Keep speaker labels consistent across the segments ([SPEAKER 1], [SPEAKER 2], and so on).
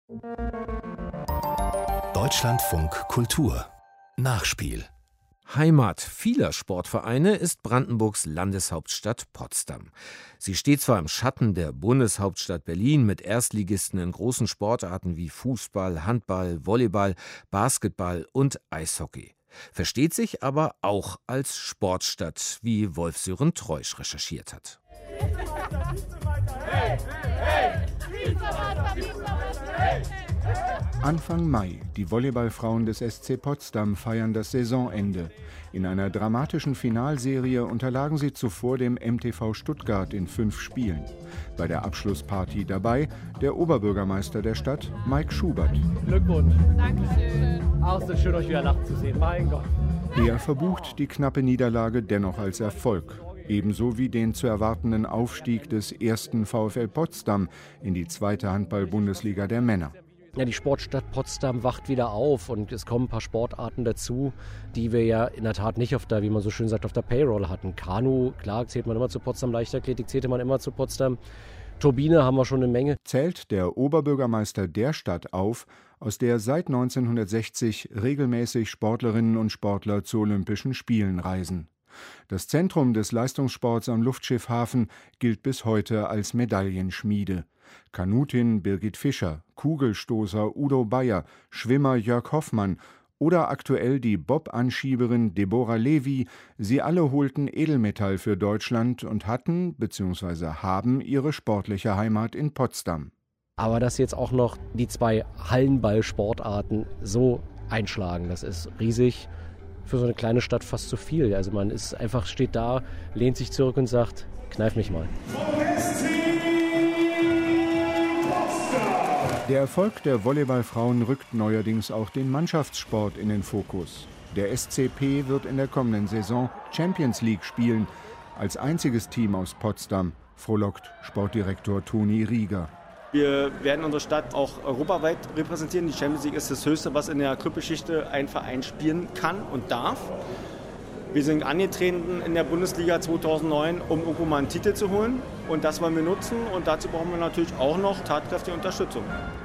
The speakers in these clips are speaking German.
[SPEAKER 1] Deutschlandfunk Kultur Nachspiel.
[SPEAKER 2] Heimat vieler Sportvereine ist Brandenburgs Landeshauptstadt Potsdam. Sie steht zwar im Schatten der Bundeshauptstadt Berlin mit Erstligisten in großen Sportarten wie Fußball, Handball, Volleyball, Basketball und Eishockey, versteht sich aber auch als Sportstadt, wie Wolf-Sören Treusch recherchiert hat.
[SPEAKER 3] Anfang Mai, die Volleyballfrauen des SC Potsdam feiern das Saisonende. In einer dramatischen Finalserie unterlagen sie zuvor dem MTV Stuttgart in 5 Spielen. Bei der Abschlussparty dabei der Oberbürgermeister der Stadt, Mike Schubert.
[SPEAKER 4] Glückwunsch.
[SPEAKER 5] Dankeschön.
[SPEAKER 4] Auch so schön, euch wieder lachen zu sehen. Mein Gott.
[SPEAKER 3] Er verbucht die knappe Niederlage dennoch als Erfolg. Ebenso wie den zu erwartenden Aufstieg des ersten VfL Potsdam in die zweite Handball-Bundesliga der Männer.
[SPEAKER 6] Ja, die Sportstadt Potsdam wacht wieder auf und es kommen ein paar Sportarten dazu, die wir ja in der Tat nicht auf der, wie man so schön sagt, auf der Payroll hatten. Kanu, klar, zählt man immer zu Potsdam, Leichtathletik zählte man immer zu Potsdam. Turbine haben wir schon eine Menge.
[SPEAKER 3] Zählt der Oberbürgermeister der Stadt auf, aus der seit 1960 regelmäßig Sportlerinnen und Sportler zu Olympischen Spielen reisen. Das Zentrum des Leistungssports am Luftschiffhafen gilt bis heute als Medaillenschmiede. Kanutin Birgit Fischer, Kugelstoßer Udo Bayer, Schwimmer Jörg Hoffmann oder aktuell die Bob-Anschieberin Deborah Levy, sie alle holten Edelmetall für Deutschland und hatten bzw. haben ihre sportliche Heimat in Potsdam.
[SPEAKER 6] Aber dass jetzt auch noch die 2 Hallenball-Sportarten so einschlagen, das ist riesig. Für so eine kleine Stadt fast zu viel. Also man ist einfach, steht da, lehnt sich zurück und sagt, kneif mich mal.
[SPEAKER 3] Der Erfolg der Volleyballfrauen rückt neuerdings auch den Mannschaftssport in den Fokus. Der SCP wird in der kommenden Saison Champions League spielen. Als einziges Team aus Potsdam, frohlockt Sportdirektor Toni Rieger.
[SPEAKER 7] Wir werden unsere Stadt auch europaweit repräsentieren. Die Champions League ist das Höchste, was in der Clubgeschichte ein Verein spielen kann und darf. Wir sind angetreten in der Bundesliga 2009, um irgendwo mal einen Titel zu holen. Und das wollen wir nutzen. Und dazu brauchen wir natürlich auch noch tatkräftige Unterstützung.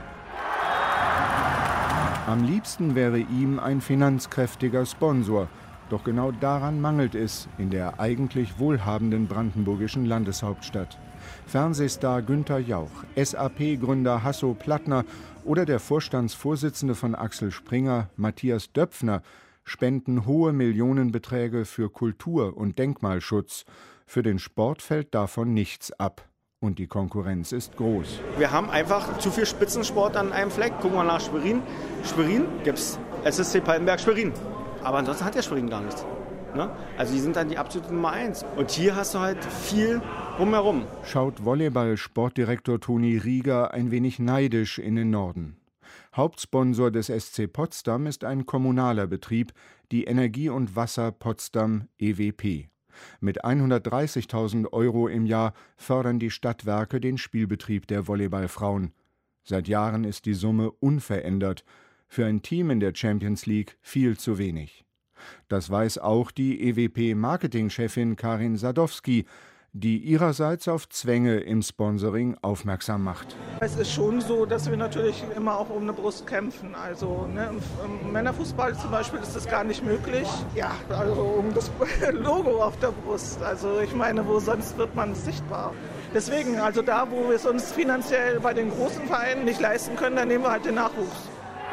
[SPEAKER 3] Am liebsten wäre ihm ein finanzkräftiger Sponsor. Doch genau daran mangelt es in der eigentlich wohlhabenden brandenburgischen Landeshauptstadt. Fernsehstar Günther Jauch, SAP-Gründer Hasso Plattner oder der Vorstandsvorsitzende von Axel Springer, Matthias Döpfner, spenden hohe Millionenbeträge für Kultur- und Denkmalschutz. Für den Sport fällt davon nichts ab. Und die Konkurrenz ist groß.
[SPEAKER 7] Wir haben einfach zu viel Spitzensport an einem Fleck. Gucken wir nach Schwerin. Schwerin gibt es SSC Pallenberg Schwerin. Aber ansonsten hat ja Schwerin gar nichts. Ne? Also die sind dann die absolute Nummer 1. Und hier hast du halt viel rumherum.
[SPEAKER 3] Schaut Volleyball-Sportdirektor Toni Rieger ein wenig neidisch in den Norden. Hauptsponsor des SC Potsdam ist ein kommunaler Betrieb, die Energie und Wasser Potsdam EWP. Mit 130.000 € im Jahr fördern die Stadtwerke den Spielbetrieb der Volleyballfrauen. Seit Jahren ist die Summe unverändert. Für ein Team in der Champions League viel zu wenig. Das weiß auch die EWP-Marketingchefin Karin Sadowski, die ihrerseits auf Zwänge im Sponsoring aufmerksam macht.
[SPEAKER 8] Es ist schon so, dass wir natürlich immer auch um eine Brust kämpfen. Also im Männerfußball zum Beispiel ist das gar nicht möglich. Ja, also um das Logo auf der Brust. Also ich meine, wo sonst wird man sichtbar? Deswegen, also da, wo wir es uns finanziell bei den großen Vereinen nicht leisten können, dann nehmen wir halt den Nachwuchs.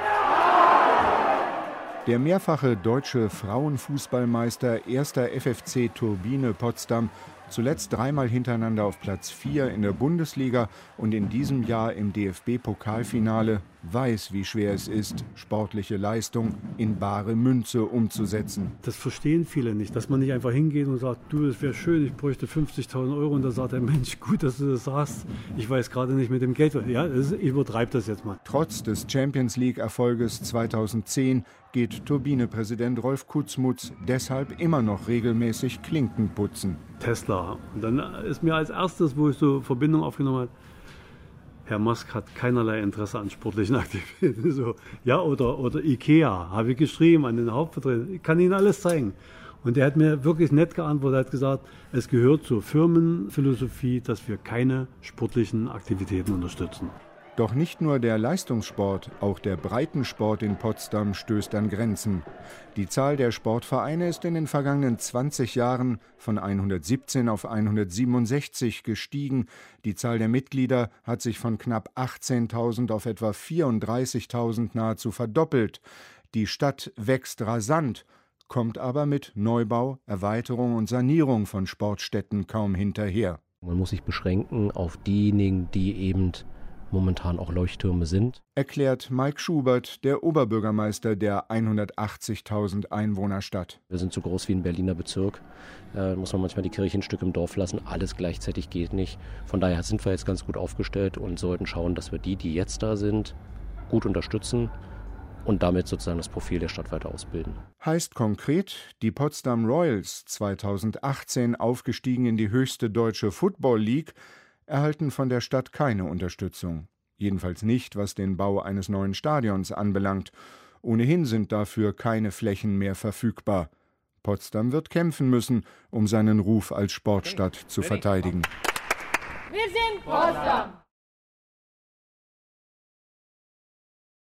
[SPEAKER 3] Der mehrfache deutsche Frauenfußballmeister 1. FFC Turbine Potsdam, zuletzt 3-mal hintereinander auf Platz 4 in der Bundesliga und in diesem Jahr im DFB-Pokalfinale, weiß, wie schwer es ist, sportliche Leistung in bare Münze umzusetzen.
[SPEAKER 9] Das verstehen viele nicht, dass man nicht einfach hingeht und sagt, du, es wäre schön, ich bräuchte 50.000 € und da sagt der Mensch, gut, dass du das sagst, ich weiß gerade nicht mit dem Geld. Ja, ich übertreibe das jetzt mal.
[SPEAKER 3] Trotz des Champions-League-Erfolges 2010 geht Turbine-Präsident Rolf Kutzmutz deshalb immer noch regelmäßig Klinken putzen.
[SPEAKER 9] Tesla. Und dann ist mir als erstes, wo ich so Verbindung aufgenommen habe, Herr Musk hat keinerlei Interesse an sportlichen Aktivitäten. So, ja, oder Ikea, habe ich geschrieben an den Hauptvertreter. Ich kann Ihnen alles zeigen. Und er hat mir wirklich nett geantwortet, er hat gesagt, es gehört zur Firmenphilosophie, dass wir keine sportlichen Aktivitäten unterstützen.
[SPEAKER 3] Doch nicht nur der Leistungssport, auch der Breitensport in Potsdam stößt an Grenzen. Die Zahl der Sportvereine ist in den vergangenen 20 Jahren von 117 auf 167 gestiegen. Die Zahl der Mitglieder hat sich von knapp 18.000 auf etwa 34.000 nahezu verdoppelt. Die Stadt wächst rasant, kommt aber mit Neubau, Erweiterung und Sanierung von Sportstätten kaum hinterher.
[SPEAKER 6] Man muss sich beschränken auf diejenigen, die eben momentan auch Leuchttürme sind.
[SPEAKER 3] Erklärt Mike Schubert, der Oberbürgermeister der 180.000 Einwohnerstadt.
[SPEAKER 6] Wir sind so groß wie ein Berliner Bezirk. Muss man manchmal die Kirche ein Stück im Dorf lassen. Alles gleichzeitig geht nicht. Von daher sind wir jetzt ganz gut aufgestellt und sollten schauen, dass wir die jetzt da sind, gut unterstützen und damit sozusagen das Profil der Stadt weiter ausbilden.
[SPEAKER 3] Heißt konkret, die Potsdam Royals, 2018 aufgestiegen in die höchste deutsche Football League, erhalten von der Stadt keine Unterstützung. Jedenfalls nicht, was den Bau eines neuen Stadions anbelangt. Ohnehin sind dafür keine Flächen mehr verfügbar. Potsdam wird kämpfen müssen, um seinen Ruf als Sportstadt zu verteidigen.
[SPEAKER 5] Wir sind Potsdam!